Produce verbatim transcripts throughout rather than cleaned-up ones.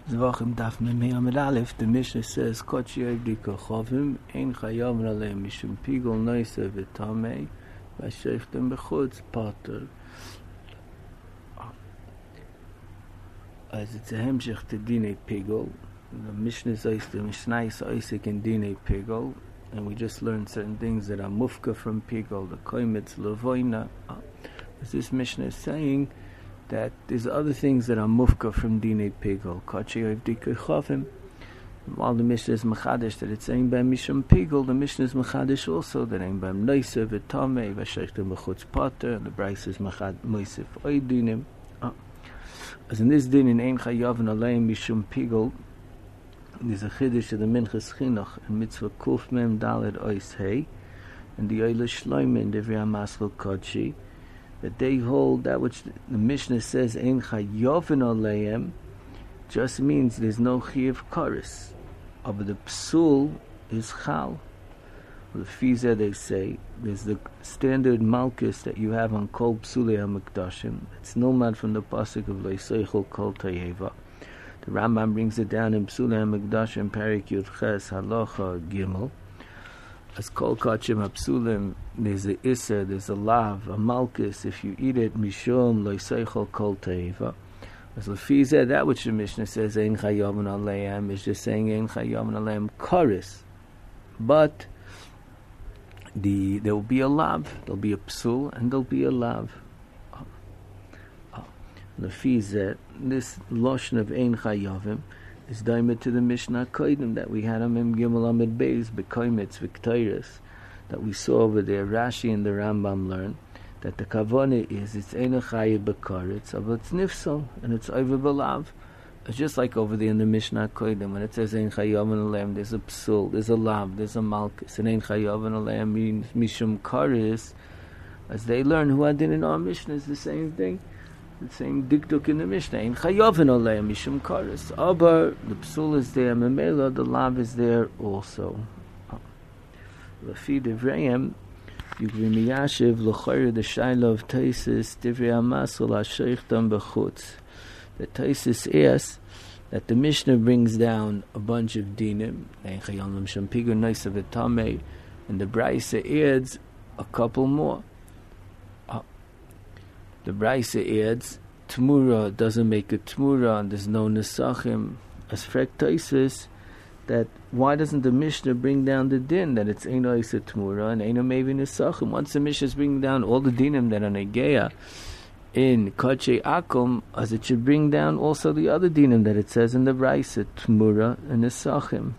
Zvachim Daf Mem Amid Aleph, the Mishnah says, Kochi Evdika Chovim, Ein Chayam Raleim Mishum Pigol Noise V'Tamei, V'Sheichtem B'Chutz Pater. As it's a hemshech to Dinei Pigol, the Mishnah says the Mishnah is Isaac in Dinei Pigol, and we just learned certain things that are mufka from Pigol, the Koimetz Levoina. As this Mishnah is saying, that there's other things that are mufka from Dinei Pigol. Kachi Evdika Chovim. While the Mishnah is Machadish that it's saying by Mishum Pigol, the Mishnah is Machadish also that ain't by Noise V'Tamei V'Sheichtem B'Chutz Pater, and the Bryce is Machad Moisef Oidinim. As in this din in Ein Chayavin Aleim Mishum Pigol, there's a chiddush of the Minchas Chinuch in Mitzvah Kuf Mem Daled Ois Hey, and the Oile Shloime in Divrei HaMaschil Kodshi, that they hold that which the Mishnah says Ein Chayavin Aleim just means there's no Chiyuv Karis, but the Psul is Chal. The Fiza they say there's the standard Malkus that you have on Kol Psulei HaMikdashim. It's nomad from the pasuk of Leiseichel Kol Tayeva. The Rambam brings it down in Psulei HaMikdashim Parik Yud Ches Halacha Gimel. As Kol Kachim HaPsulim, there's a Isser, there's a Lav, a Malkus. If you eat it, Mishum Leiseichel Kol Tayeva. As Lefiza, that which the Mishnah says Ein Chayavin Aleim is just saying Ein Chayavin Aleim Karis, but The, there will be a lav, there'll be a psul, and there'll be a lav. Oh. Oh. The fizet, this loshn of Ein Chayavim is daimed to the Mishnah Koidim that we had on Mem Gimel Amid Beis, Bekoimetz, Victorious, that we saw over there. Rashi and the Rambam learn that the Kavone is, it's Ein Chayav Bekaretz, but it's Nifsal, and it's over Belav. It's just like over there in the Mishnah Koidim, when it says Ein Chayavin Aleim, there's a psul, there's a lav, there's a malchus, and Ein Chayavin Aleim means Mishum Karis. As they learn, who adin in our Mishnah is the same thing, the same dikduk in the Mishnah. Ein Chayavin Aleim Mishum Karis. Aber the psul is there, Memela, the lav is there also. Lafi Divrayim, Yugvi Miyashiv, L'chayr the Shaila of Taisis, Divrei HaMaschil HaSheichtem B'Chutz. The Taisis asks that the Mishnah brings down a bunch of dinim, and the Braisa adds a couple more. Uh, the Braisa adds Tmura doesn't make a Tmura, and there's no Nesachim. As Frek Taisis, that why doesn't the Mishnah bring down the din that it's Eino Isa Tmura and Eino Mevi Nesachim? Once the Mishnah is bringing down all the dinim that are Negeya in Koche Akum, as it should bring down also the other dinim that it says in the Braisa, Tmura and Nesachim.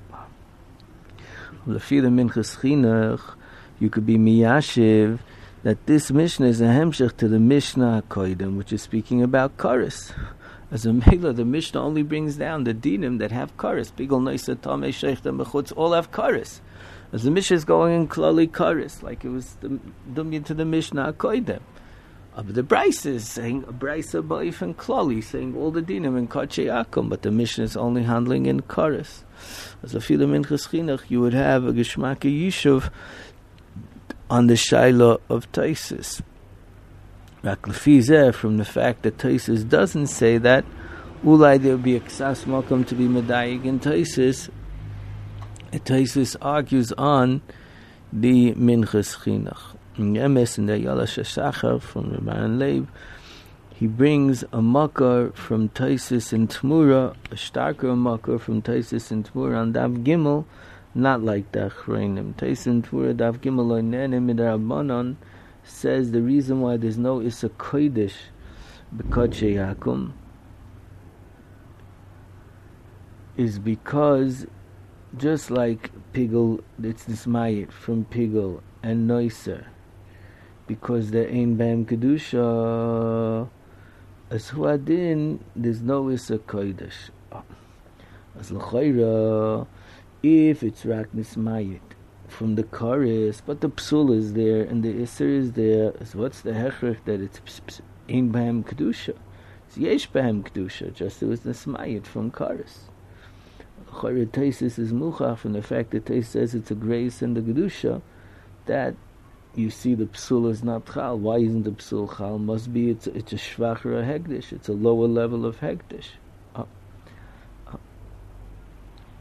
Lefi the Minchas Chinuch, you could be Miyashiv that this Mishnah is a hemshech to the Mishnah Koidim, which is speaking about Karis. As a Mela, the Mishnah only brings down the dinim that have Karis. Pigol Noisa Tamei Sheichtem B'Chutz all have Karis. As the Mishnah is going in Klali Karis, like it was the dumyan to the Mishnah Koidim. But the Bryce is saying a Bryce Ba'if and Klali, saying all the dinim in Kache Akum, but the Mishnah is only handling in Karis. As a Fila Minchas Chinuch, you would have a Geshmaka Yishuv on the Shaila of Taisis. Raklefizeh, from the fact that Taisis doesn't say that, Ulai there would be a Ksas Malkum to be Medayig in Taisis. Taisis argues on the Minchas Chinuch. In Yemes, in the Yalash Shachar from the Baran Leib, he brings a makar from Taisis and Tmura, a starker makar from Taisis and Tmura on Dav Gimel, not like the Achreinim. Taisis and Tmura, Dav Gimel, Oinenim, Midrabanan, says the reason why there's no Issa Kodesh B'Kodesh Yakum is because just like Pigol, it's this Mayit from Pigol and Noiser, because there ain't Bam Kedusha, as Huadin, there's no Issa Kodesh. As L'chayra, if it's Rak Nismayit from the Karis, but the Psul is there and the Issa is there, so what's the Hechrich that it's ain't Bam Kedusha? It's Yesh Bam Kedusha, just it was Nismayit from Karis. L'chayra Taisis is Muchach from the fact that Taisis says it's a grace and the Kedusha, that you see the psul is not chal. Why isn't the psul chal? Must be it's it's a shvacher hegdish. It's a lower level of hegdish. Oh.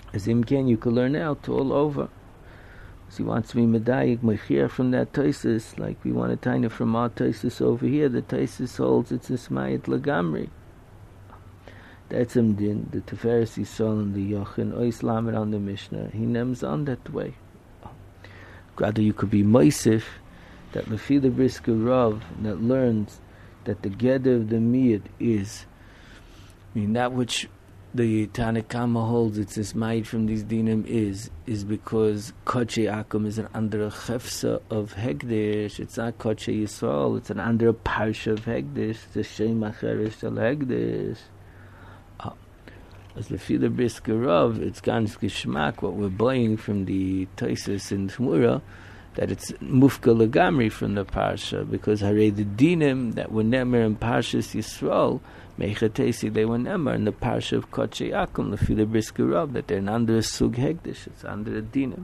As Imken, you could learn out all over. So he wants to be medayik mechir from that Taisus, like we want a tiny from our Taisus over here. The Taisus holds it's a smayit lagamri. That's him din, the Tiferes Yisrael and the Yochin, Ois Lamed on the Mishnah. He names on that way. Rather, you could be Moisif, that Lefi the Brisker Rav, that learns that the Geder of the Miyad is, I mean, that which the Tanakama holds it's Ismaid from these dinim is, is because Koche Akum is an under a chefsa of Hegdish. It's not Koche Yisrael, it's an under a parsha of Hegdish. It's a Shem Acherish Shel Hegdish. As Lefi the Brisker Rav, it's ganz geschmack what we're buying from the Taisus and Shmura, that it's mufka legamri from the parsha, because hare the dinim that were nemer in Parshas Yisrael, mechatesi they were nemer in the parsha of Koche Akum, Lefi the Brisker Rav, that they're under a sug hegdish, it's under a dinim.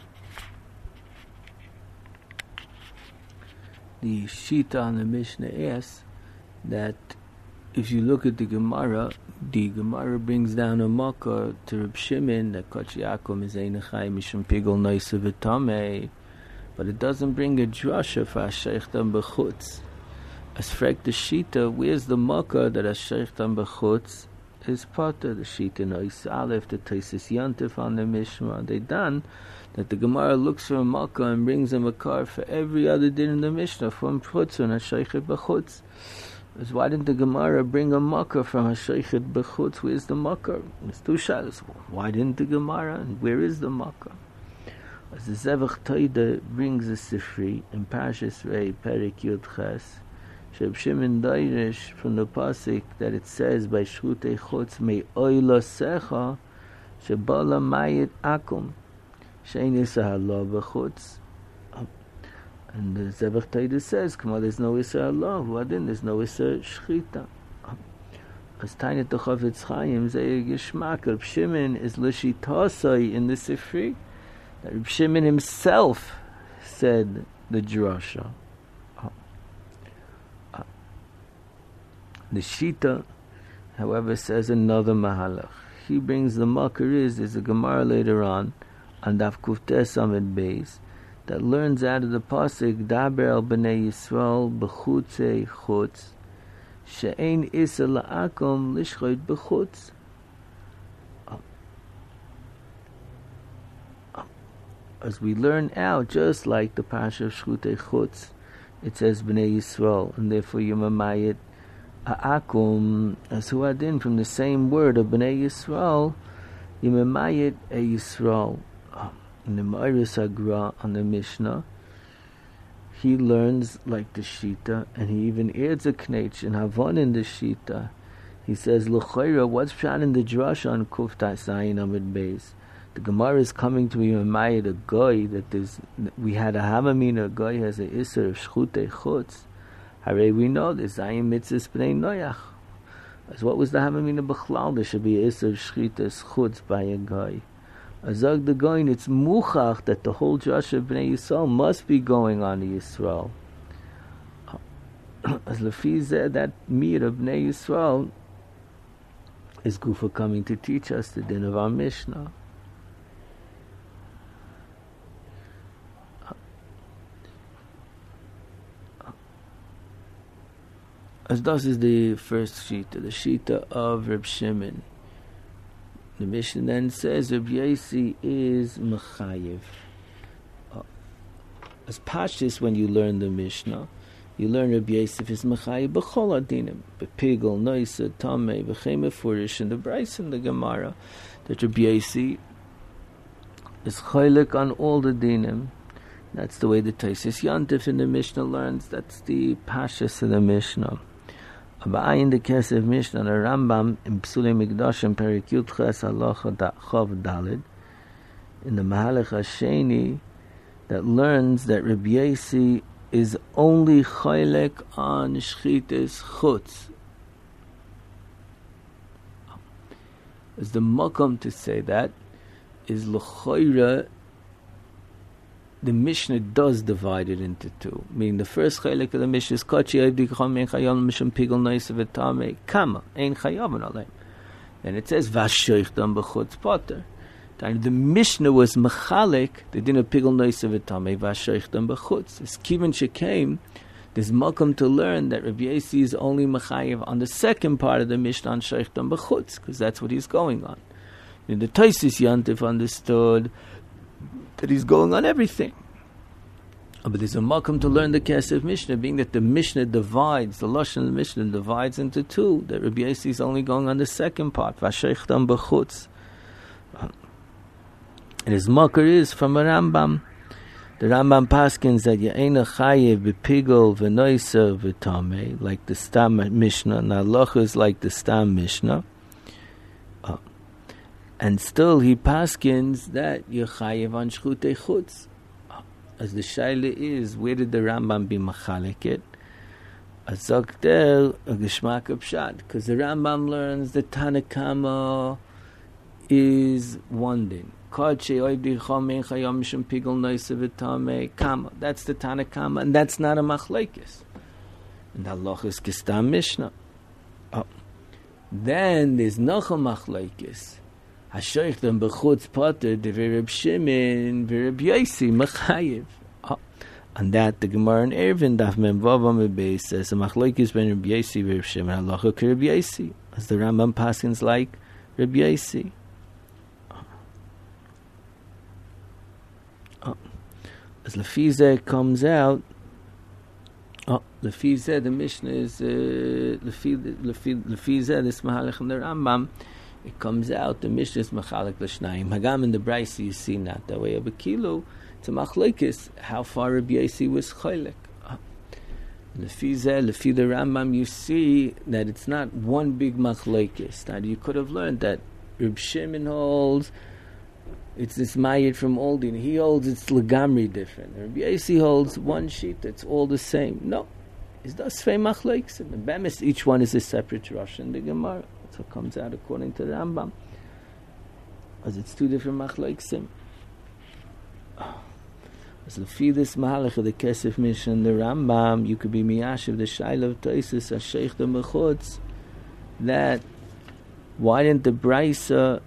The Shita on the Mishnah asks that if you look at the Gemara, the Gemara brings down a makkah to Reb Shimon that Koche Akum is ein chai mishum pigol noisa v'tamei, but it doesn't bring a drasha for Asheichtam b'chutz. As frek the Shita, where's the makkah that Asheichtam b'chutz is potter? The Shita nois aleph, the Taisus Yantif on the Mishma. They done that the Gemara looks for a makkah and brings him a car for every other din in the Mishnah from chutz and Asheichet b'chutz. Is why didn't the Gemara bring a makkah from Hasheichet b'chutz? Where's the makkah? It's two shalos. Why didn't the Gemara? And where is the makkah? As the Zevach Toida brings a Sifri in Parshas Rei Perik Yud Ches, Sheb Shimon Dairish from the pasuk that it says by Shchutei Chutz Mei Oila Secha Shebala Mayit Akum Shein Yisrael b'chutz. And the Zevach Toida says, come on, there's no Isra Allah, Vadin, there's no Isra Shchita. As Tanya Tochavetz Chaim, Zayir Gishmak, Reb Shimon is L'shitasai in the Sifri, that Reb Shimon himself said the drasha. The Shita, however, says another Mahalach. He brings the Makar is, there's a Gemara later on, on Daf Kuftes Amid Beis, that learns out of the pasuk Daber al b'nei Yisrael b'chutzei chutz she'ein isa la'akom lishchoit b'chutz. As we learn out, just like the Pasha of Shchutei Chutz, it says b'nei Yisrael, and therefore Yemamayit ha'akum as huadin from the same word of b'nei Yisrael, Yemamayit a Yisrael. In the Ma'aris Agra on the Mishnah, he learns like the Shita, and he even adds a knetch in Havon in the Shita. He says, L'choira, what's pshat in the Drash on Kufta Sayin Amid Beis? The Gemara is coming to be Mayit a goy that there's, we had a Hamamina, a goy has a Isser of Shchutei Chutz. Hare we know this Zayin Mitzvah Bnei Noach. As what was the Hamamina B'chlal? There should be a Isser of Shchutei Chutz by a goy. Azag the going, it's muchach that the whole Josh of Bnei Yisrael must be going on to Yisrael. As Lefizeh, that mir of Bnei Yisrael is Gufa coming to teach us the din of our Mishnah. As this is the first shita, the shita of Reb Shimon. The Mishnah then says Reb Yosi is mechayev. Uh, as Pashtus, when you learn the Mishnah, you learn Reb Yosi is mechayev b'chol adinim, b'pigol, noisa, tamei, b'chem efurish, and the Bryce and the Gemara, that Reb Yosi is chaylik on all the dinim. That's the way the Taisus Yantif in the Mishnah learns. That's the Pashtus in the Mishnah. In the Kesef Mishnah, the Rambam in Psulei Mikdashim Perik Yud Ches Halacha Chav Dalid, in the Mahalach Hasheni, that learns that Reb Yosi is only chaylek on Shchites Chutz. As the makom to say that is l'choira. The Mishnah does divide it into two. Meaning the first chaylik of the Mishnah is Kachi Avdi Cham Ein Chayam Mishum Pigol Noisa V'Tamei Kama Ein Chayam Aleim. Then it says Vashoichtam B'Chutz Potter. The Mishnah was machalik, the din of pigol noisa v'tamei v'ashoichtam b'chutz. As Kivan came, there's makom to learn that Rabbi Yossi is only machayev on the second part of the Mishnah on shoichtam b'chutz, because that's what he's going on. And the Tosfos Yantif understood that he's going on everything. But there's a makom to learn the Kesef Mishnah, being that the Mishnah divides, the Lashon of the Mishnah divides into two, that Rabbi Yossi is only going on the second part, v'ashoichtam b'chutz. And his makar is from a Rambam. The Rambam paskins that Ye'ena chayev b'pigol v'noisa v'tamei, like the Stam Mishnah, and halacha is like the Stam Mishnah. Uh, and still he paskins that Yechayev on shchutei chutz. Uh, as the shaila is, where did the Rambam be machalik it? Azok der a geshmak pshat, because the Rambam learns that Tanakama is one din. That's the Tanakama, and that's not a machlekes. And the halacha is Kistam Mishnah. Oh. Then there's noch a machlekes. Hashoichtem b'chutz poter d'Reb Shimon v'Reb Yossi machayev. And that the Gemara in Eruvin Daf Mem Vav Amud Beis says the machlekes ben Reb Yossi v'Reb Shimon halacha k'Reb Yossi, as the Rambam paskins like Reb Yossi. As Lefizeh comes out, oh, Lefizeh, the Mishnah is, uh, Lefizeh, this Mahalach in the Rambam, it comes out, the Mishnah is Machalek L'Shnayim. Hagam in the Brisa, you see not that way. But Kilo, it's a Machlekes, how far Rabbi Yossi was Cholek. Oh. Lefizeh, Lefi the Rambam, you see that it's not one big Machlekes. Now, you could have learned that Reb Shimon holds, it's this Mayit from Oldin. He holds it's legamri different. Rabbi Yossi holds one sheet that's all the same. No. It's thus Svei Machlekes. In Bemis, each one is a separate Rosh in the Gemara. That's what comes out according to the Rambam. As it's two different Machlekes. As Lefi this Mahalach of the Kesef Mishnah and the Rambam, you could be Miyashiv the Shaila of Tosfos Hasheich the Mechutz, that why didn't the Brisa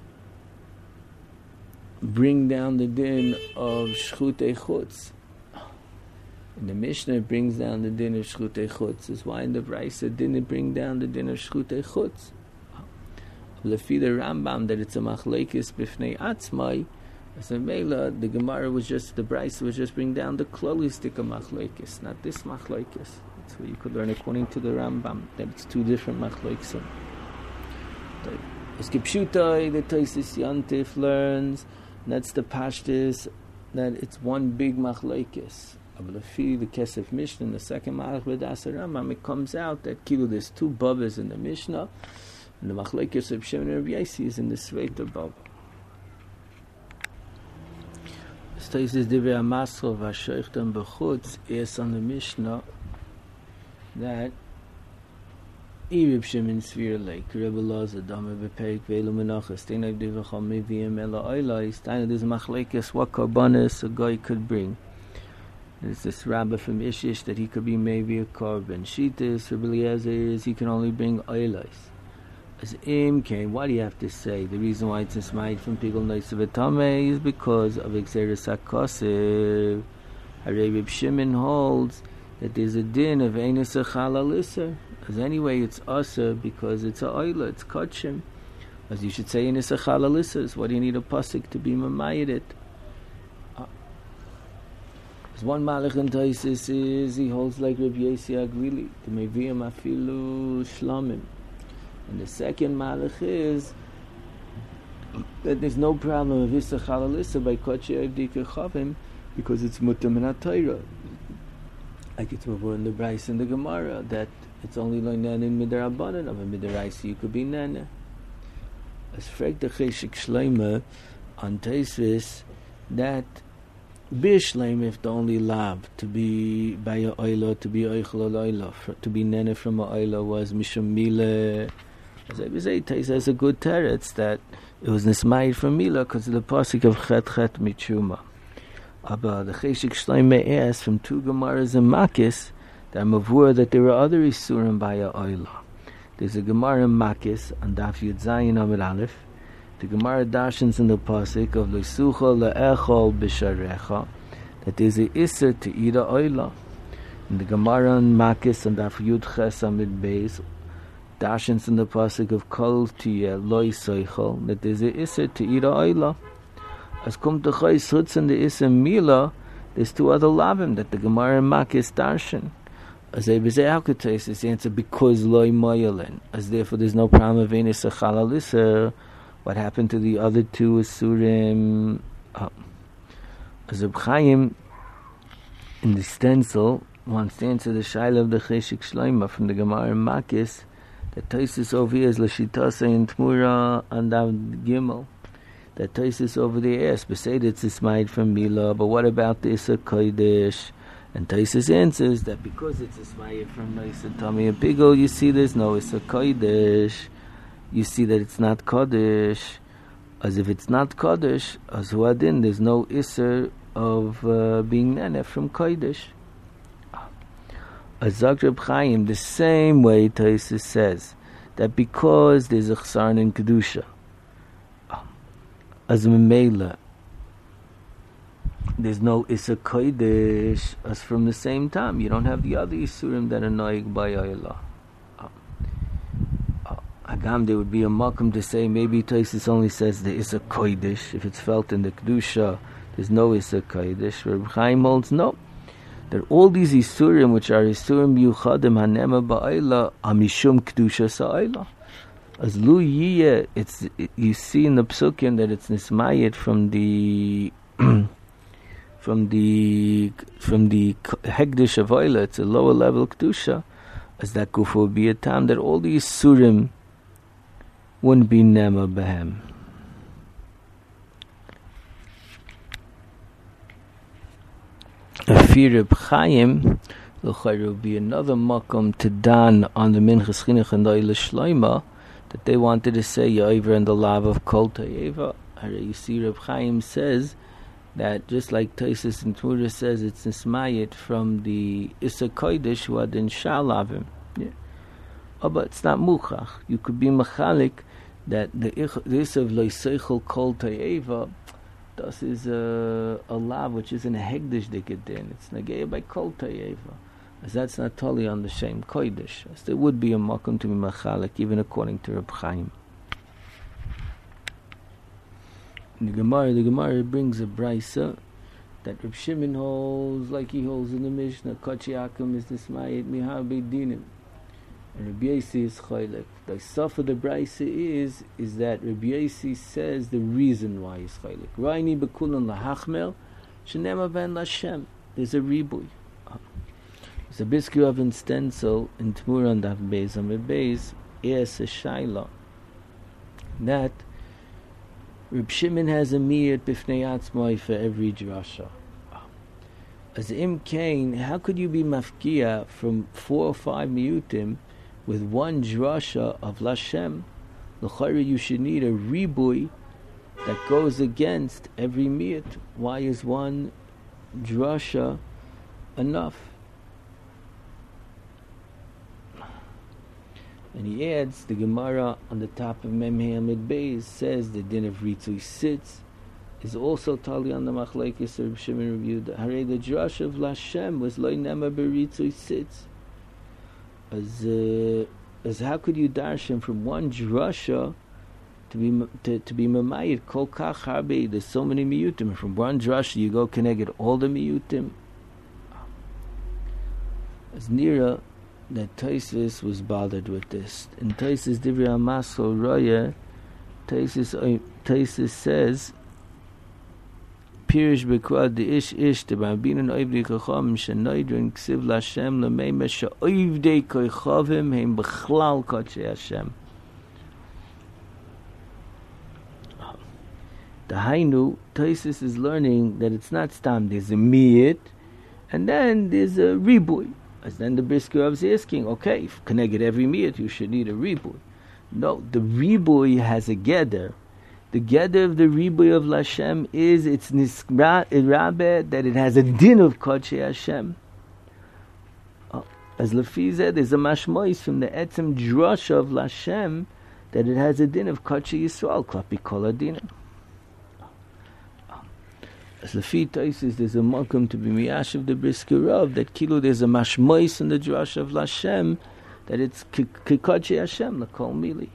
bring down the din of shchutei chutz? And the Mishnah brings down the din of shchutei chutz. Is why in the Brisa didn't bring down the din of shchutei chutz. Lefi the Rambam that it's a machlekes b'fnei atzmai. As a mela, the Gemara was just, the Brisa was just bring down the klolistik of machlekes, not this machlekes. That's what you could learn according to the Rambam, that it's two different machlekes. As Kipshutai, the Tosfos Yantif learns, that's the pashtus, that it's one big machlekes. Abulafi, the Kesef Mishnah, in the second Malach B'das Rambam, it comes out that kilo there's two bavas in the Mishnah, and the machlekes of Shimon and Rabbi Yossi is in the Sveita bava. This is Divrei HaMaschil v'Hashoichtem b'chutz is on the Mishnah that Reb Shimon Svir Lake, Rebbe Loza, Dama Beperik Velu Menachas, Teinai Divacham Miviyim Ela Oilais, Teinai there's machlekes what karbanis a guy could bring. There's this rabbi from Ishish that he could be maybe a korban. Shitas, Rebbe Eliezer is he can only bring Oilais. As Im came, why do you have to say? The reason why it's ismaid from Pigol Noisa V'Tamei is because of Exeris HaKosev. Harei Reb Shimon holds that there's a din of Einus Chalalisa. As anyway, it's Asa because it's a Oila, it's Kotchim. As you should say Einus Chalalisa. What do you need a pasuk to be mamayed it? Uh, as one Malach in Tosfos is, he holds like Reb Yossi Agrili, the Meviyam Afilu Shlamim. And the second malach is that there's no problem of Issa Chalalissa by Kochi Avdika Chavim because it's Mutam and Atayra. Like it's over in the Bryce and the Gemara that it's only like Nana in Midarabanan of a Midaraisi you could be Nana. As Frek the Cheshik Shleima on Tosfos that Bishleim if the only lab to be by a oilo to be oichel oilo to be Nana from a oilo was Misham Mile. As I was saying, Tais has a good teretz that it was nismayid from Mila because of the pasuk of Chet Chet Michuma. Aber the Cheshik Shleima asks from two Gemaras and Makis that mavur that there are other isurim by a oila. There's a Gemara in Makis on Daf Yud Zayin Amid Aleph The Gemara darshans in the pasuk of Leisucha le'echol b'sharecha that there's a iser to eat a oila. In the Gemara and Makis and Daf Yud Ches Amid Beis darshans in the pasuk of Kol Tiyeh Lo Yisoichel that there's a iser to eat a oila. As come to Chayis Chutz and the iser Mila, there's two other lavim that the Gemara and Makis darshan. As they say, how could taste this answer? Because loy moyelin. As therefore, there's no problem of any sechalalisser. What happened to the other two asurim? Uh, as Reb Chaim in the stencil wants to answer the shaila of the Cheshik Shloima from the Gemara and Makis. That Taisus over here is l'shitasa in Tmura and Dav Gimel. That Taisus over there asks, beside it's ismaid from Mila, but what about the Issa Kodesh? And Taisus answers that because it's a Ismail from Noisa Tommy and Pigel, you see there's no Issa Kodesh. You see that it's not Kodesh. As if it's not Kodesh, as Huadin, there's no Issa of uh, being Nene from Kodesh. As Zagreb Chaim, the same way Taisus says that because there's a Chsarn in Kedusha, as Memela, there's no Issa Kodesh as from the same time. You don't have the other Isurim that are Noig by Allah. Uh, uh, Agam, there would be a makom to say maybe Taisus only says the Issa Kodesh. If it's felt in the Kedusha, there's no Issa Kodesh. Reb Chaim holds no. That all these Isurim, which are Isurim Yuchadim Hanema Ba'ayla, are Mishum Kedusha Sa'ayla. As Lu Yiyeh, it's, it, you see in the Psukim that it's Nismayet from the... From the from the Hegdish of Oila, it's a lower level Kedusha, as that Kufa would be a time that all these Surim wouldn't be Nema Behem. Afir Reb Chaim, there would be another makom to Dan on the Minchas Chinuch and Oila Shloima that they wanted to say Yoiver and the Lav of Kol Tayeva. You see, Reb Chaim says that just like Taisus and Tmura says, it's Nismayit from the Issa Kodesh who had in Shalavim. Yeah. Oh, but it's not Muchach. You could be Machalik that the Issa of Loiseichel Kol Ta'eva, this is a, a lav which is in a Hegdish Dikadin. It's Nageya by Kol Ta'eva. As that's not totally on the same Kodesh. As there would be a Makom to be Machalik, even according to Reb Chaim. The Gemara, the Gemara brings a brisa that Reb Shimon holds like he holds in the Mishnah. Kachi Akum is Nismayit Mihabe Dinim, and Reb Yossi is Chaylek. The suf of the brisa is is that Reb Yossi says the reason why he's Chaylek. Raini bekulan lahachmel shenema ben lashem. There's a ribui. There's a biscuit of in stencil in Tmura and Daf Beis Amid Beis. Yes, a shaila that Reb Shimon has a miyat b'fnei atzmai for every drasha. As Im Kain, how could you be mafkia from four or five miyutim with one drasha of Lashem? L'chayra, you should need a ribui that goes against every miyat. Why is one drasha enough? And he adds, the Gemara on the top of Mem Hamid Beis says the din of Ritzui sits is also tali on the Machlekes Reb Shimon reviewed. Hare the drash of Lashem was loy nema beritzui sits. As uh, as how could you darshan from one drasha to be to, to be mamayit kol kach harbe? There's so many miyutim. From one drasha you go connect all the miyutim. As Nira, that Taisus was bothered with this. In Taisus Divrei Amaso Roya, Taisus Taisus says, Pirish bekwad the ish ish the bambin and oivdei kocham shenoidrin ksiv lashem lemeime sheoivdei kochavim heim bechlal kodshe Hashem. The Hainu, Taisus is learning that it's not stam. There's a miyit, and then there's a ribui. As then the Brisker is asking, okay, if connected every miyat, you should need a ribui. No, the ribui has a geder. The geder of the ribui of Lashem is it's nisrabe that it has a din of Kodshe Hashem. Uh, as Lefi said, there's a mashmois from the etzem drasha of Lashem that it has a din of Kachi Yisrael, Klapi Kol Adinim. As Lefi Taisis, there's a makom to be Miyashiv the Brisker Rav, that Kilo there's a Mashmois in the Drash of Lashem, that it's Kikachi Hashem, Lakol Mili.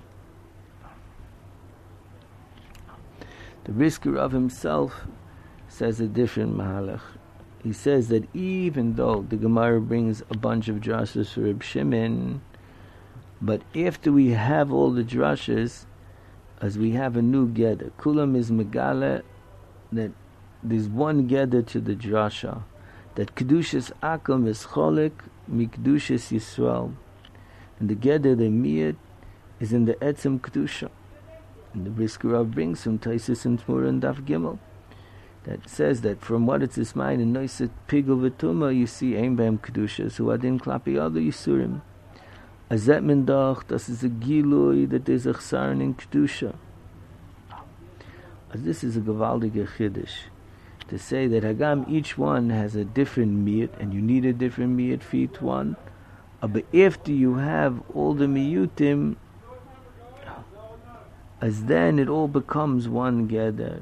The Brisker Rav himself says a different Mahalach. He says that even though the Gemara brings a bunch of drashas for Reb Shimon, but after we have all the drashas, as we have a new Geder, Kulam is Megala, that there's one Geder to the drasha, that Kedushas Akom is Cholik, Mikdushas Yisrael, and the Geder, the Miyat, is in the Etzem Kedusha. And the Brisker Rav brings from Taisus and Tmura and Daf Gimel, that says that from what it's his mind in Noiset Pigel V'Tuma, you see Ein Behem Kedusha, so Adin Klapi other Yisurim. Azet Mendach, das is a Gilui, that there's a Chsaron in Kedusha. As this is a Gavaldige Chiddush, to say that Hagam, each one has a different miyut, and you need a different miyut for each one, uh, but after you have all the miyutim, as then it all becomes one Geder.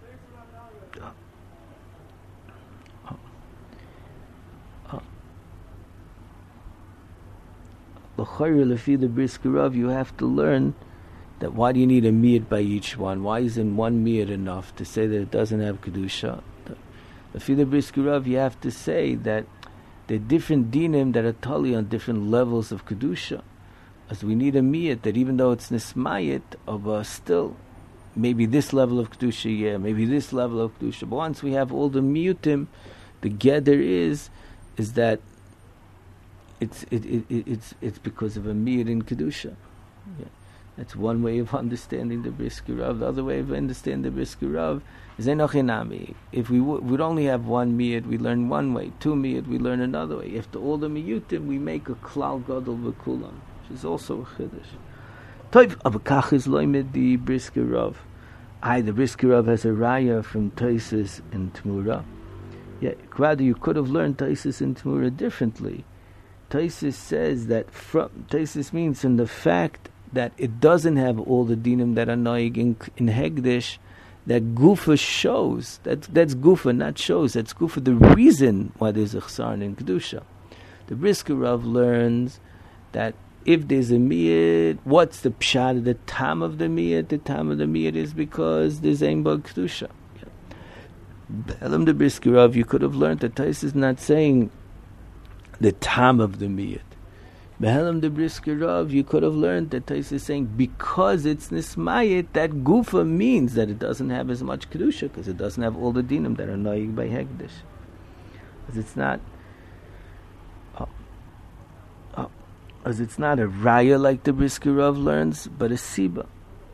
L'chayr lefi the Brisker Rav, you have to learn that why do you need a miyut by each one? Why isn't one miyut enough to say that it doesn't have kedusha? Lefi the Brisker Rav, you have to say that there are different dinim that are totally on different levels of kedusha. As we need a miyut that even though it's nismayit of uh, still maybe this level of kedusha, yeah, maybe this level of kedusha. But once we have all the miyutim, the geder is is that It's it, it, it it's it's because of a miyut in kedusha. Yeah. That's one way of understanding the Brisker Rav. The other way of understanding the Brisker Rav is enochinami. If we w- would only have one miyut, we learn one way. Two miyut, we learn another way. After all the miyutim, we make a klal gadol v'kulam, which is also a chiddush. Toiv avakach is loimed the Brisker Rav. I the Brisker Rav has a raya from Taisus and Tmura. Yeah, rather you could have learned Taisus and Tmura differently. Taisus says that from Taisus means from the fact that it doesn't have all the dinim that are noig in, in Hegdish, that Gufa shows. That, that's Gufa, not shows. That's Gufa, the reason why there's a Chsaron in Kedusha. The Brisker Rav learns that if there's a miyut, what's the pshat, the tam of the miyut? The tam of the miyut is because there's ein bag Kedusha. Be'elam the Brisker Rav, you could have learned that Taisus is not saying the tam of the miyut. Behelam the Brisker Rav, you could have learned that Taisus is saying because it's nismayit, that gufa means that it doesn't have as much kedusha because it doesn't have all the dinim that are noig by hegdish. As it's not, uh, uh, as it's not a raya like the Brisker Rav learns, but a siba.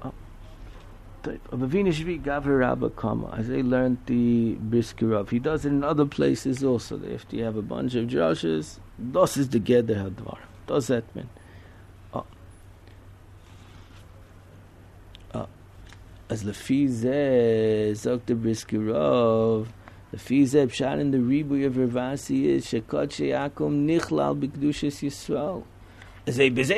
As they learned the Brisker Rav, he does it in other places also. If you have a bunch of drashas, das is the geder hadvar. Does that mean? Uh, uh, as lefi zeh zok the Brisker Rav, lefi zeh pshat in the ribuy of Ravasi is shekot sheyakum nichlal b'kedushas Yisrael. Because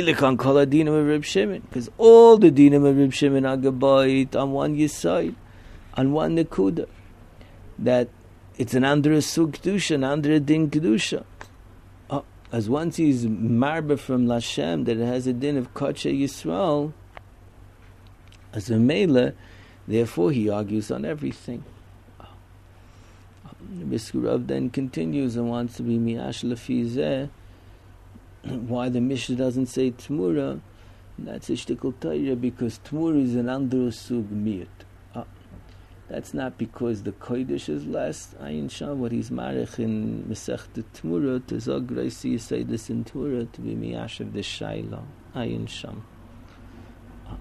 all the dinim of Reb Shimon are gebayit on one yisod, on one nekuda, that it's an under a sug kedusha, an under a din kedusha. Oh, as once he's marba from Lashem that it has a din of Kodesh Yisrael, as a mele, therefore he argues on everything. Oh. The Brisker Rav then continues and wants to be miyash lefi zeh. Why the Mishnah doesn't say Tmura? That's a shtickle Torah because Tmura is an under sug miyut. Uh, that's not because the Kodesh is less. Ayin Sham, what he's marich in Masechta Tmura, to zog reisi say this in Tmura to be miyash of the Shaila. Ayin Sham. Uh,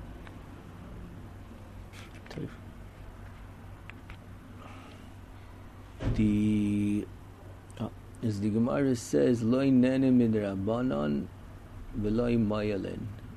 the As the Gemara says, Loi nene min Rabbanon v'loi mayalin.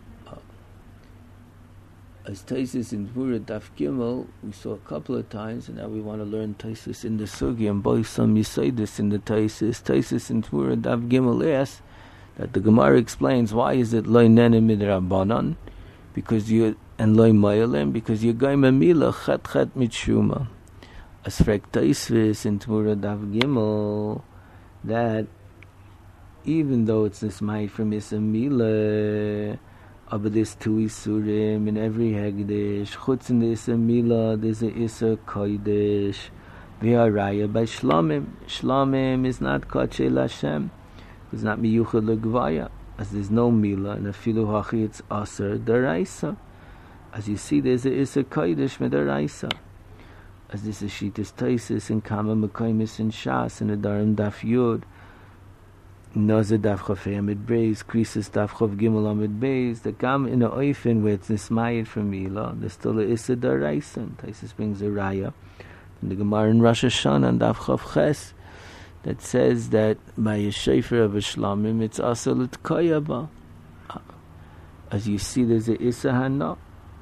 As Taisus in Tmura Daf Gimel, we saw a couple of times, and now we want to learn Taisus in the Sugi, and boy, some you say this in the Taisus. Taisus in Tmura Daf Gimel asks that the Gemara explains why is it Loi nene min Rabbanon, because you and loy moyelem because you're going mila chet chet mitshuma. As frek taisvis in Tmura Dav Gimel that even though it's this may from Issa Mila, but there's two Isurim in every Hegdish, Chutz in the Issa Mila, there's a Issa Kodesh, V'haraya by Shlomim. Shlomim is not Kodesh Lashem, it's not Miyuchad L'Gvaya, as there's no Mila, and Afilu Hachi it's Aser Daraisa. As you see, there's a Issa Kodesh Medaraisa. As this is Shitas Taisis and Kama Mekaimis and Shas and Adarim Daf Yud, Noza Daf Chafei Amid Beis, Krisis Daf Chav Gimel Amid Beis, the Gam in a Oifen where it's Nismayed from Mila, there's still a Issa Daraisa. Taisis brings a Raya from the Gemara in Rosh Hashanah and Daf Chav Ches that says that by a Shefer of a Shlamim it's also L'Tkoyaba. As you see, there's a Issa Hana.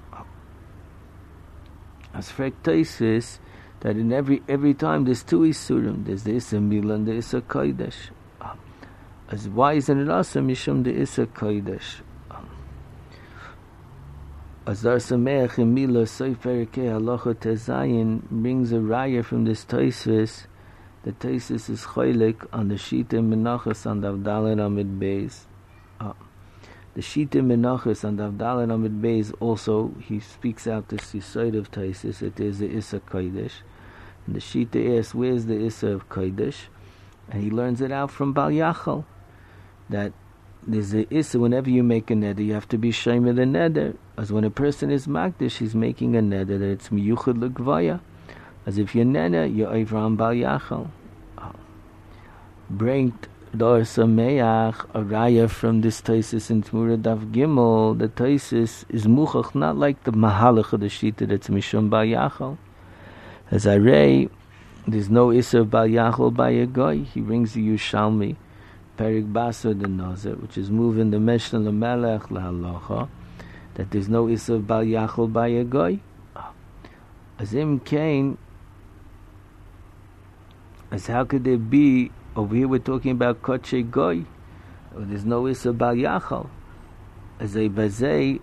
As frek Taisis, that in every every time there's two Isurim, there's the Issa Mila and the Issa Kodesh. As why isn't it also Mishum the Issa Kodesh? As Dar Sameach in Mila Sofer Ke Halacha Tezayin brings a raya from this Taisis. The Taisis is Cholik on the Shita Menachos on the Avdalet Amid Beis. The Shita Menachos and Avdalet Amid Beis also, he speaks out this side of Taisis, it is the Issa Kodesh. And the Shita asks, where's the Issa of Kodesh? And he learns it out from Bal Yachal, that there's a Issa, whenever you make a neder, you have to be Shayma the neder. As when a person is Magdish, he's making a neder, that it's Miyuchad L'Gvaya. As if you're Nena, you're Avram Bal Yachal. Bring Dor Sameach, a raya from this Taisis in Tmura Daf Gimel. The Taisis is Muchach, not like the Mahalach of the Shita that's Mishum Bal Yachal. As I read, there's no Issa Bal Yachal by a guy. He brings the Yushalmi, Perik Basar the Nazir, which is moving the Mishnah L'Melech L'Halacha, that there's no Issa Bal Yachal by a guy. As Im Kain, as how could there be? Over here we're talking about Koche Goy. There's no Issa Bal Yachal. As a Bazei,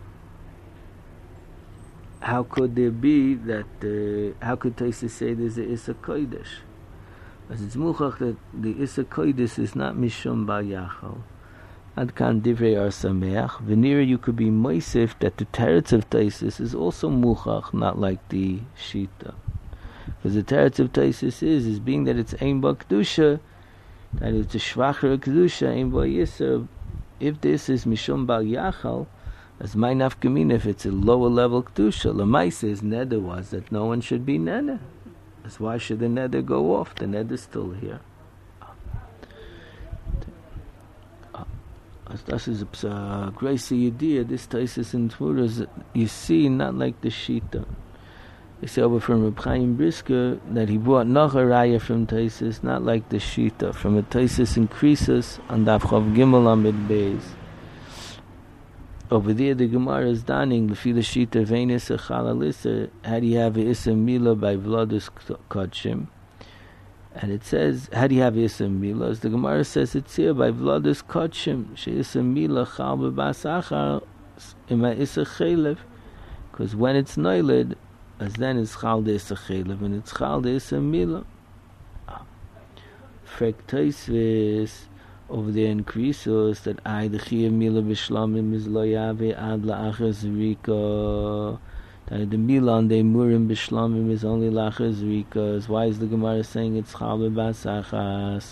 how could there be that, uh, how could Taisa say there's a Issa Kodesh? As it's Muchach that the Issa Kodesh is not Mishum Bal Yachal. Ad kan Divrei Ar Sameach. Venira you could be Moisef that the Teretz of Taisis is also Muchach, not like the Shita. Because the Teretz of Taisis is, is being that it's Ein Ba Kedusha, that it's a Shvachar Kedusha, Ein Ba Yisr. If this is Mishum Bal Yachal, as my nafkamina, if it's a lower level Kedusha, Lamaisa is Neder was that no one should be Neder. That's why should the Neder go off? The Neder is still here. As das is a grace idea, this Taisis in Tmura, you see, not like the Shita. They say over from Reb Chaim Brisker that he brought noch a raya from Taisis, not like the Shita, from a Taisis in Krisus on Daf Chav Gimel Amid Beis. Over there the Gemara is daning, Lefi the Shita Venus a Chalalisa, how do you have a Issa Mila by Vladus Kodshim? And it says, how do you have Issa Mila? As the Gemara says, it's here by Vladus Kodshim, She Issa Mila Chal B'Bas Achar Ima Issa Chelev. Because when it's Noiled, as then it's Chal de Issa Chelev, and it's Chal de Issa Mila. Frek Taisvis, over there in Krisos, that I, the Chiyah Mila B'Shlamim is Lo Yave Ad La'achar Zrika. That the Mila on the Murim B'Shlamim is only La'achar Zrika. Why is the Gemara saying it's Chal B'Bas Achas?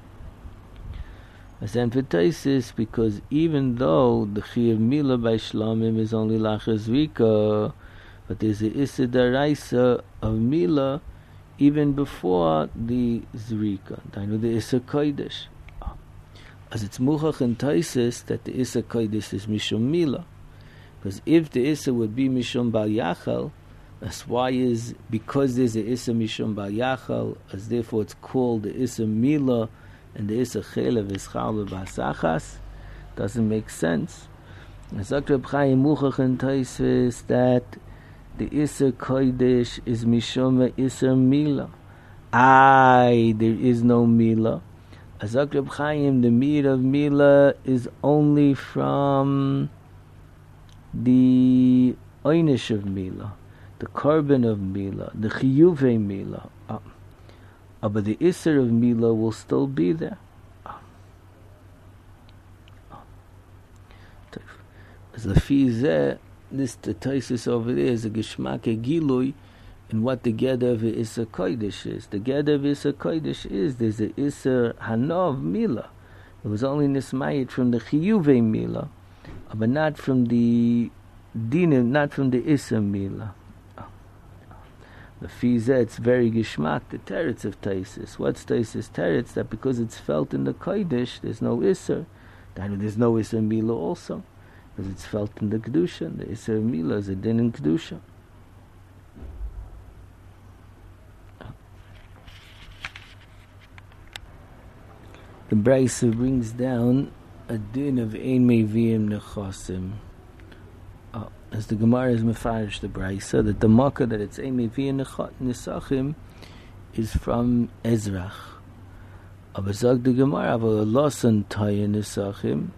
As then for Taisis, because even though the Chiyah Mila by Shlamim is only La'achar Zrika, but there's a Issa Daraisa of Mila even before the Zrika. I know the Issa Kodesh. As it's Muchach and Taisis that the Issa Kodesh is Mishum Mila. Because if the Issa would be Mishum Bal Yachal, that's why is, because there's a Issa Mishum Bal Yachal, as therefore it's called the Issa Mila, and the Issa Chelev is Chal B'Asachas, doesn't make sense. As Reb Chaim Muchach and Taisis that the Issa Kodesh is Mishum Issa Mila. Aye, there is no Mila. As Reb Chaim, the meat of Mila is only from the einish of Mila, the carbon of Mila, the chiyuve Mila. Uh, uh, but the Isser of Mila will still be there. Uh, uh. As the Fizeh, this the Taisus over there is a Geshmake Gilui, and what the Geder of Isser Kodesh is. The Geder of Isser Kodesh is there's a Isser Hanov Mila. It was only nismayit from the chiyuve Mila, but not from the dinim, not from the Isser Mila. The Fizeh, it's very gishmak, the teretz of Taisis. What's Taisis teretz? That because it's felt in the Kodesh, there's no Isser. There's no Isser Mila also, because it's felt in the Kedusha. The Isser Mila is a din in Kedusha. The Braisa brings down a din of ein meviim nechasim. Uh, as the Gemara is mefarish the Braisa, that the makkah that it's ein meviim nesachim is from Ezrach. Aber sagt the Gemara, aber losen tayin nesachim.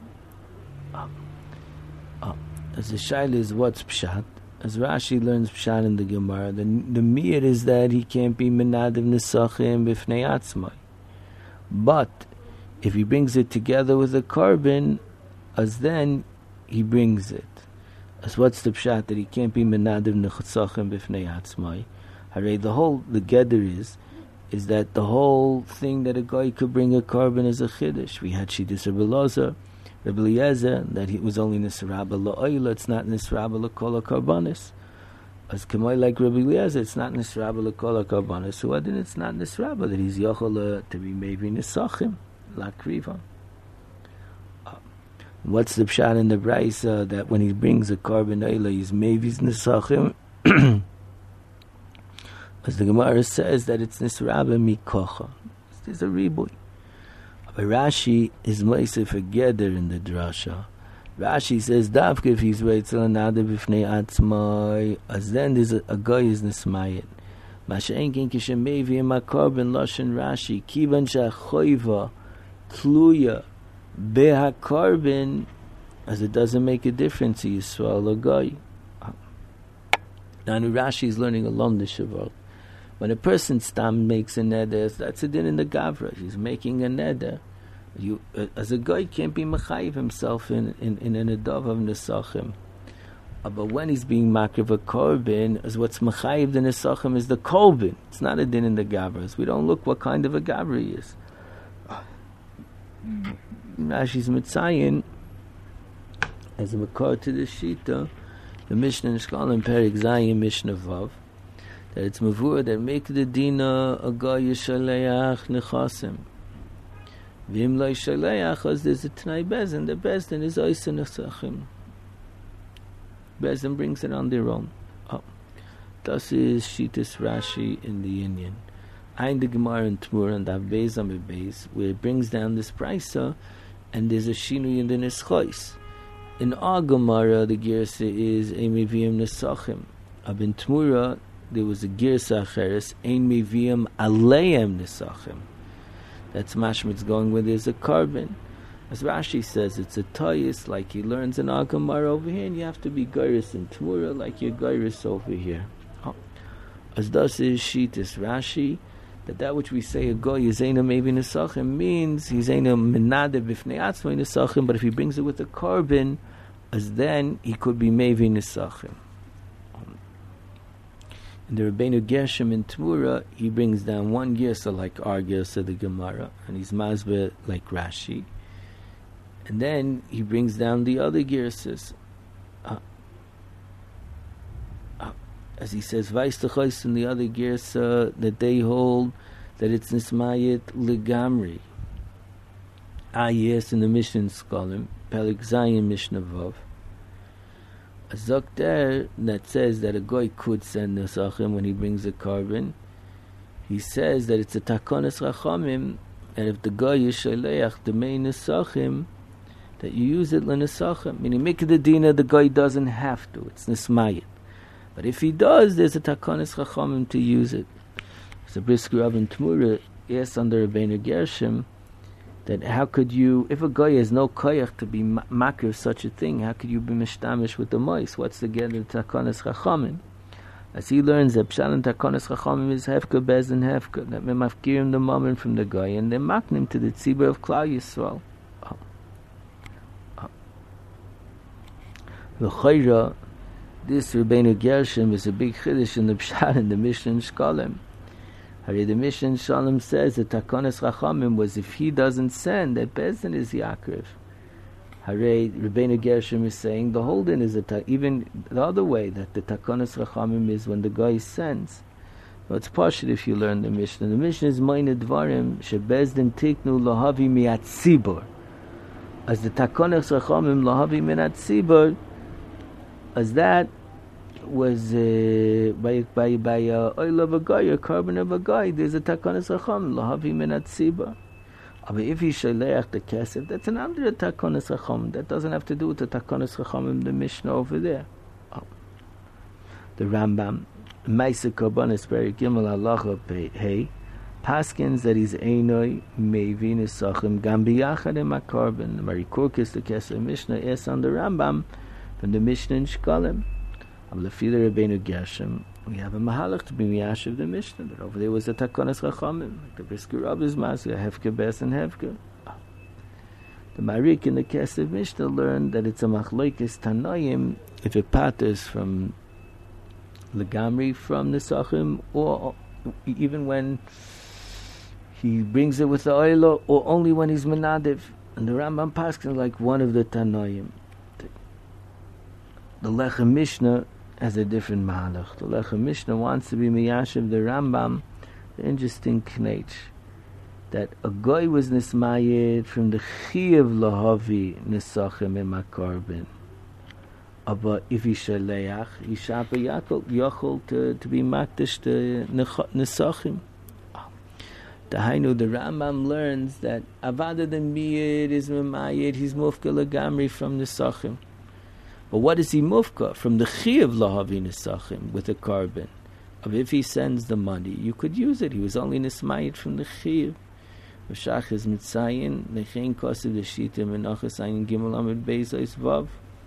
As the shaila is what's pshat. As Rashi learns pshat in the Gemara, the the mir is that he can't be menadim nesachim b'fnei atzmai. But if he brings it together with a carbon, as then he brings it. As what's the pshat that he can't be menadim nechatzachim b'fnei atzmai? Hare, the whole the geder is is that the whole thing that a guy could bring a carbon is a chiddush. We had Shidduch Rabbi Elazar, Rabbi Eliezer, that he was only nisraba la'oila. It's not nisraba la'kol karbanis. As kamay like Rabbi Eliezer, it's not nisraba la'kol karbanis. So then it's not nisraba that he's yochel to be maybe nisachim. Lakriva. Uh, what's the pshat in the Braisa that when he brings a carbon oila, he's mavis nesachim? As the Gemara says that it's nisraba mikocha. There's a riboy. But Rashi is moise for geder in the drasha. Rashi says davke if he's reitzal nada b'fnei atzmai, as then there's a, a guy is nismayit. Masha'enkin kishemevi in my carbon lashon Rashi kivan shachoiva tluya beha carbon, as it doesn't make a difference. You swallow guy. Now Rashi is learning a lomda shavar. When a person stam makes a neder, that's a din in the gavra. He's making a neder. You, uh, as a guy, can't be mechayiv himself in in in an adav of nesachim. Uh, but when he's being makriv a korban, as what's mechayiv the nesachim is the korban. It's not a din in the gavras. We don't look what kind of a gavra he is. Rashi's mitzayin as a makar to the shita, the Mishnah in Shkolim Perik Zayin Mishnah Vav, that it's mavur that make the dina a guy yishaleach nechasim. V'im lo yishaleach, as there's a Tanai Bezdin, the Bezdin is oisa nesachim. Bezdin brings it on their own. Oh. Thus is Shitas Rashi in the Indian. Ein the Gemara and Tmur and Dav Beis Amid Beis, where it brings down this Braisa, and there's a Shinui in the Neschos. In our Gemara, the Girsa is Ein Meviim Nesachim. Ab in Tmura, there was a Girsa Acheres, Ein Meviim Aleim Nesachim. That's mashmit's going where there's a carbon. As Rashi says, it's a toyis, like he learns in our Gemara over here, and you have to be Gairis in Tmura, like you're Gairis over here. Oh. As thus is Shitas Rashi, that that which we say a goy is eina maybe nesachim means he's eina menade b'fnei atzmai nesachim, but if he brings it with a carbon, as then he could be maybe nesachim. In the Rabbeinu Gershom in Tmura, he brings down one gersa like our gersa, the Gemara, and he's mazbeh like Rashi, and then he brings down the other gersas. Uh, uh, as he says, Vaistachos in the other gersa that they hold that it's nismayit legamri. Ah, yes, in the Mishnah Skolim, Pelik Zayin Mishnah Vav. A zok there that says that a goy could send nesachim when he brings a carbon. He says that it's a takonis rachamim, and if the goy is shaleach the main nesachim, that you use it lenesachim. Meaning, make the dina the goy doesn't have to. It's nismayit. But if he does, there's a takonis rachamim to use it. So Brisker Rav and Tmura, yes, under Rabbeinu Gershom, that how could you, if a guy has no koyach to be makir of such a thing, how could you be mishtamish with the mois? What's the get of takonis chachamim? As he learns that pshat and takonis chachamim is hefka bez and hefka, that we mafkirim the moment from the guy and they maknim to the tzibur of Klal Yisrael. The chayra, this Rabbeinu Gershom is a big chiddush in the pshat in the Mishnah in Shkolem. Hari the Mishnah in Shalom says that takonis chachamim was if he doesn't send, that Bezdin is Yaakov. Hari Rabbeinu Gershom is saying the holding is a ta- even the other way, that the takonis chachamim is when the guy sends. Well, it's partial if you learn the Mishnah. The Mishnah is Moine Dvarim she Bezdin tiknu lahavi miat tzibur. As the takonis chachamim lahavi miat tzibur, as that was uh, by by by uh, oil of a guy or carbon of a guy, there's a takonis chacham lahavi minat tziba. But if he shaleach the kesef, that's another takonis chacham. That doesn't have to do with the takonis chacham in the Mishnah over there. Oh. The Rambam Maisa Korbanos Perek Gimel Halacha Hey paskins that he's einoi mevi nesachim gam biyachad im carbon. The Marikurkis the kesef Mishnah is on the Rambam from the Mishnah in Shkolem. Am lefila Rabbeinu Gershom, we have a mahalach to be miyashiv the Mishnah, that over there was a takonis chachamim, like the Brisker Rabb's Masya, hefka bes and hefka. The Marik in the Kesef Mishnah learned that it's a machlokes tanoim if it patters from legamri from nesachim, or even when he brings it with the oilo, or only when he's menadiv. And the Rambam paskin like one of the tanoim. The Lechem Mishnah has a different mahalach. The Lechem Mishnah wants to be miyashiv the Rambam, the interesting knech, that a guy was nismayed from the chiyuv lahavi nesachim emakorben. But if he shaleach, he shapa yachol to to be makdish the nesachim. The Hainu, the Rambam learns that avada the miyid is memayed, he's mufka lagamri from nesachim. But what is he mufka? From the chiyuv lahavi nesachim with a carbon. If he sends the money, you could use it. He was only nismayit from the chiyuv. V'shach is mitzayin nechein kosev l'shita menachas ayin gimel amid beis ois vav.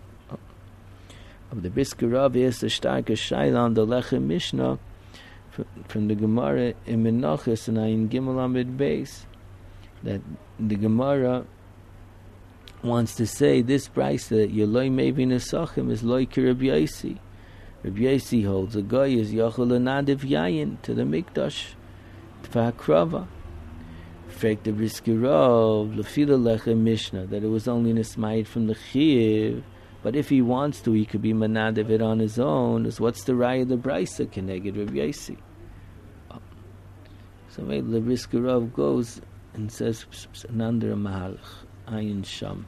Of the Brisker Rav is a starker shaila on the Lechem Mishnah from the Gemara in menachas and ayin gimel amid beis, that the Gemara wants to say this price that Yeloi Mevi Nesachim is Loike Rabbi Yosi. Rabbi Yosi holds a guy is Yachol Nadiv Yayin to the Mikdash for Hakrava. Frek the Brisker Rav Lefila Lechem Mishnah that it was only Nesmayit from the Chiv, but if he wants to, he could be Manadiv it on his own. Is what's the Raya of the Brisa Keneged Rabbi Yosi? So maybe the Brisker Rav goes and says Nandra Mahalach Ayin Sham.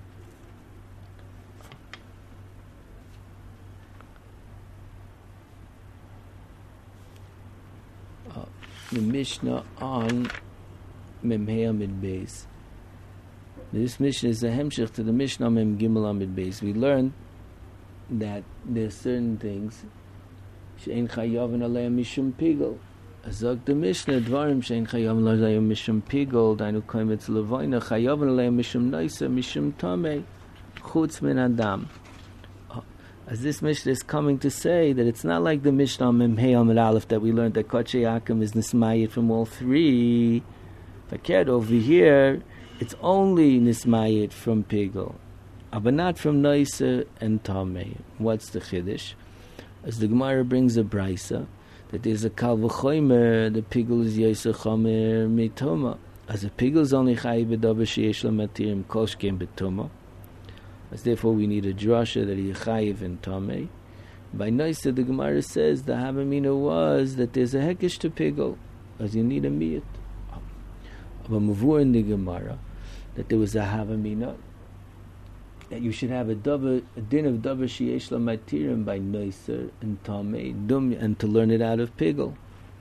The Mishnah on Memhei Amid Beis. This Mishnah is a hemshech to the Mishnah Mem Gimel Amid Beis. We learned that there are certain things she'ein chayavin aleim mishum pigol. Azog the Mishnah dvarim she'ein chayavin aleim mishum pigol. Dainu koimetz levoina chayavin aleim mishum noisa mishum tamei chutz min adam. As this Mishnah is coming to say that it's not like the Mishnah Memhei Amid Aleph that we learned that Koche Yaakam is nismayit from all three. Fakir over here, it's only nismayit from pigol, but not from noisa and tamei. What's the chiddush? As the Gemara brings a brisa that there's a kal v'chomer, the pigol is yoseh chomer mitoma. As a pigol is only chayiv b'davar sheyesh lo matirim kol shkein b'toma. As therefore we need a drasha that he chayiv in tamei. By noisa the Gemara says the havamina was that there's a hekesh to pigol, as you need a miyut. But mavur in the Gemara that there was a havamina that you should have a davar, a din of davar sheyesh lo matirim by noisa and tamei dum, and to learn it out of pigol.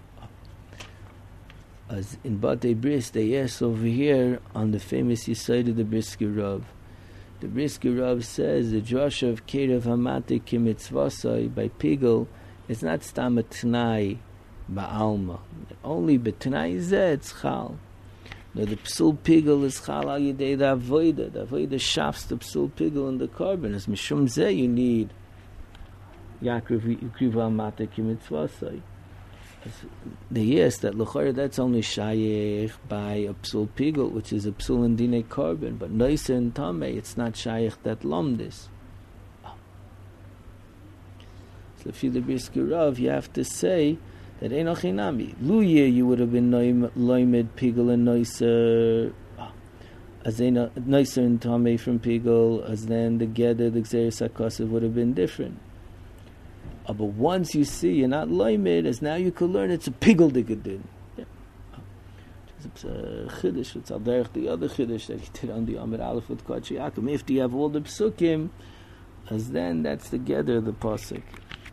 As in Batei Bris they ask over here on the famous Yisod of the Brisker Rav. The Brisker Rav says the drasha of Kerev Hamati Kimitzvasai by Pigol is not stam a Tnai Ba'alma. Only B'Tnai Zeh it's Chal. Now the psul pigel is chal al yedei the avoida. The avoida shafts the psul pigel in the carbon. As mishum zeh you need yakriv yukriv mata kimitzvasai. The yes that l'chayr that's only shayich by a psul pigel, which is a psul and dine carbon, but noiser and tamei it's not shayich that lomdis. So if you the brisker Rav, you have to say that enochinami luye you would have been loimed pigel and noiser as ena noiser and tamei from pigel, as then the geder the gzeres hakasiv would have been different. Uh, but once you see you're not loimed, as now you could learn it's a pigel digadin. Yeah. It's a chiddush. It's al derech the other chiddush that he did on the Amid Aleph with Kodesh Yaakov. If you have all the psukim, as then that's the geder of the pasuk.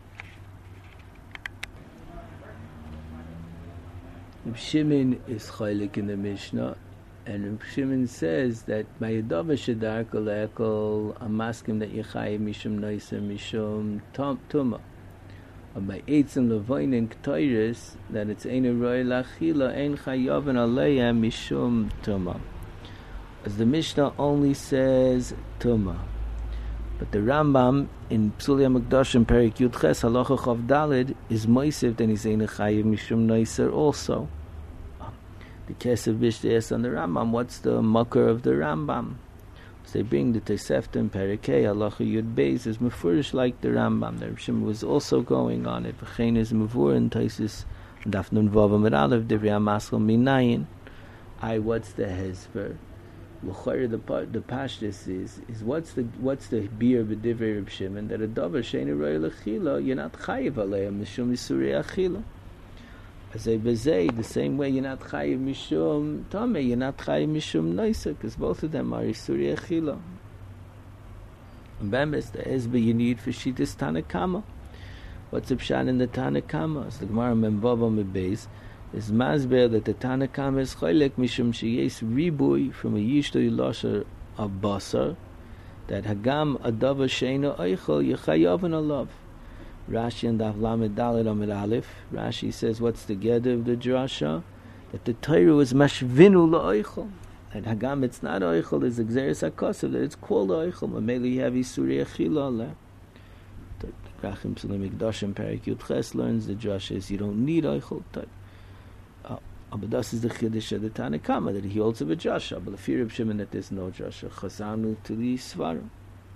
Reb Shimon is chaylik in the Mishnah, and Reb Shimon says that Mayadava Shadar Kolekol Amaskim that Yechayim Mishum Noiser Mishum Tuma. By Eitzim Levoinin Ktoiris that it's Ein Roy Lachila Ein Chayavin Aleya Mishum Tuma. As the Mishnah only says Tuma, but the Rambam in Psulia Makdashim Perik Yud Ches Halacha Chav Dalid is Moisiv then he's Ein Chayiv Mishum Noiser also. The Kesef Bishtes on the Rambam. What's the makar of the Rambam? So they bring the Tosefta in Perikei Halacha Yud Beis is mefurish like the Rambam. The Reb Shimon was also going on it. V'chein is mevur in Tosis Daf Nun Vav Amud Aleph Divrei HaMaschal Minayin. I what's the hezver? L'chayr the the pashtus is is what's the what's the beer b'divrei Reb Shimon that a davar she'ein roy lechila you're not chayiv aleim mishum isurei achila. Azay bezay the same way you're not chayiv mishum tamei you're not chayiv mishum noisa because both of them are isurei achila. And bemis the hezber you need for shitas Tanakama. What's the pshan in the Tanakama? As the Gemara Memvav Amud Beis is masber that the Tanakama is choylek mishum sheyes ribui from a yishto yilosher of basar that hagam adava sheina oichel yechayavan alav. Rashi and Daf Lamed Daled Amud Aleph. Rashi says what's the geder of the drasha? That the Torah was mashvinu la'oichel. And hagam it's not oichel is exeris hakosov that it's called oichel. Mameli you have isurei achila aleh. Rachim Psulim Mikdashim Perik Yud Ches learns the drasha is you don't need oichel. But this is the chiddush of the Tanakama that he holds of a drasha. But if you Reb Shimon that there's no drasha, chazanu to the svarim.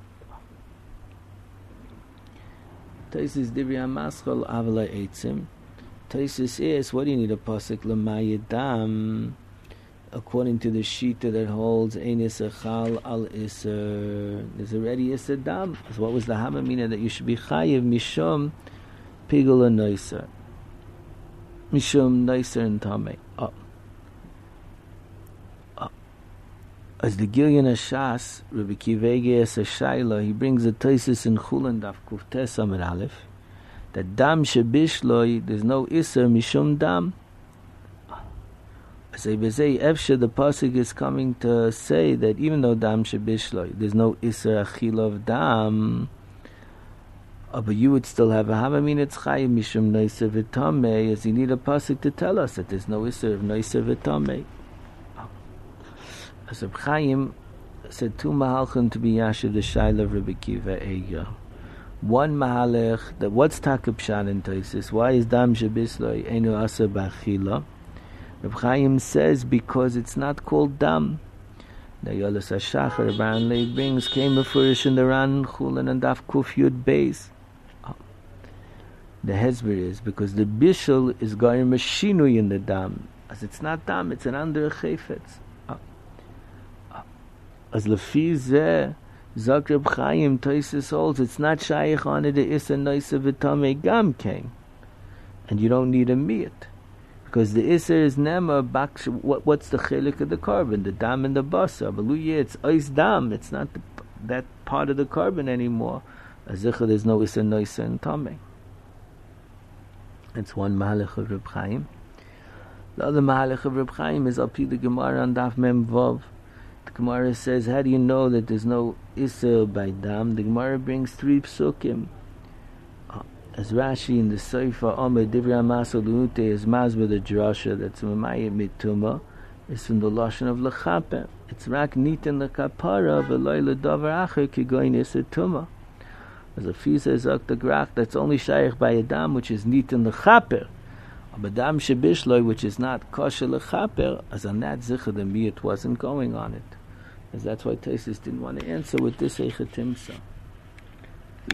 Taisus Divrei HaMaschal Avala Eitzim. Taisus is what do you need a pasuk l'mayedam according to the shita that holds ein isachal al iser. There's already iser dam. So what was the hamamina that you should be chayiv mishum pigul and noiser. Mishum Noiser and Tamei. Oh. Oh. As the Gilyon Hashas, Rabbi Kivege es a Shaila, he brings a Tosis in Chulan Daf Kuftes Amud Aleph, that Dam Shebishloi, there's no Isser Mishum Dam. As I say, Efshe, the Pasuk is coming to say that even though Dam Shebishloi, there's no Isser Achil of Dam, Uh, but you would still have a hamamin it's chayim mishum noiser v'tamei, as you need a pasuk to tell us that there's no iser of noiser v'tamei. As Reb Chaim said two mahalchim to be yashiv the shaila of Rabbi Kiva Eiga. One mahalech that what's takab shan in Tosis? Why is dam shebisloi einu asa b'achila? Reb Chaim says because it's not called dam. The Yolas HaShachar Baran Lei brings came a furish in the Ran Chulan and Daf Kuf Yud Beis. The hezber is because the bishul is going mashinui in the dam. As it's not dam, it's an under chayfetz. As lefi zeh Zak Reb Chaim Tosis holds it's not shaykh on it. The isa noisa v'tamei gam came, and you don't need a miyat because the isa is nema bak. What what's the chelik of the carbon? The dam and the basa. But yeah, it's ice dam. It's not the, that part of the carbon anymore. As there's no isa noisa and tamei. It's one mahalach of Reb Chaim. The other mahalach of Reb Chaim is up to the Gemara on Daf Mem Vav. The Gemara says, how do you know that there's no Isser by Dam? The Gemara brings three psukim. Uh, as Rashi in the Seifa Omer Divrei HaMaschal L'Unute is Mazber the Drasha that's Mamayim Mituma. is from the lashon of lechaper. It's rak nitin lekapara v'loy ledavar acher kigoyin iser tuma. As a fisa zok the grach, that's only shaykh by a dam which is nitin lechaper. But dam shebishloy, which is not kosher lechaper, as on that zichah the miyut wasn't going on it. As that's why Taisus didn't want to answer with this eichatimsa.